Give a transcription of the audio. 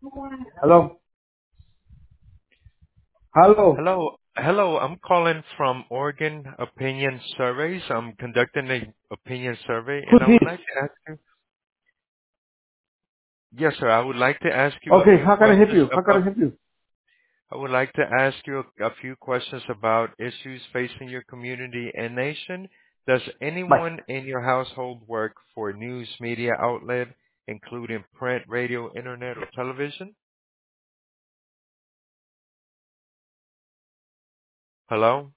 Hello? Hello? Hello. I'm calling from Oregon Opinion Surveys. I'm conducting an opinion survey, Who's and I would this? like to ask you. Yes, sir. I would like to ask you a Okay, few how can I help questions you? How can I about. help you? I would like to ask you a few questions about issues facing your community and nation. Does Bye. anyone in your household work for a news media outlet, including print, radio, internet, or television? Hello.